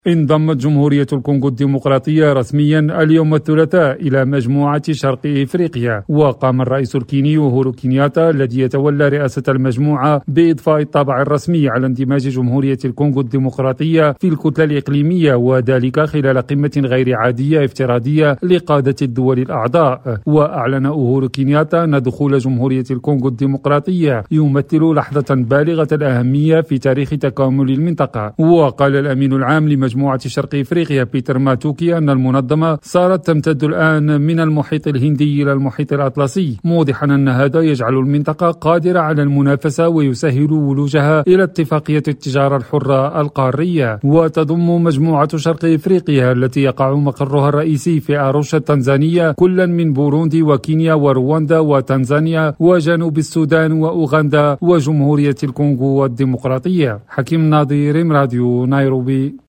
انضمت جمهورية الكونغو الديمقراطية رسميا اليوم الثلاثاء إلى مجموعة شرق إفريقيا، وقام الرئيس الكيني أوهورو كينياتا الذي يتولى رئاسة المجموعة بإضفاء الطابع الرسمي على اندماج جمهورية الكونغو الديمقراطية في الكتلة الإقليمية، وذلك خلال قمة غير عادية افتراضية لقادة الدول الأعضاء. وأعلن أوهورو كينياتا أن دخول جمهورية الكونغو الديمقراطية يمثل لحظة بالغة الأهمية في تاريخ تكامل المنطقة. وقال الأمين العام مجموعة شرق إفريقيا بيتر ماتوكي أن المنظمة صارت تمتد الآن من المحيط الهندي إلى المحيط الأطلسي، موضحا أن هذا يجعل المنطقة قادرة على المنافسة ويسهل ولوجها إلى اتفاقية التجارة الحرة القارية. وتضم مجموعة شرق إفريقيا التي يقع مقرها الرئيسي في أروشا تنزانيا كلا من بوروندي وكينيا ورواندا وتنزانيا وجنوب السودان وأوغندا وجمهورية الكونغو الديمقراطية. حكيم ناظر، راديو نيروبي.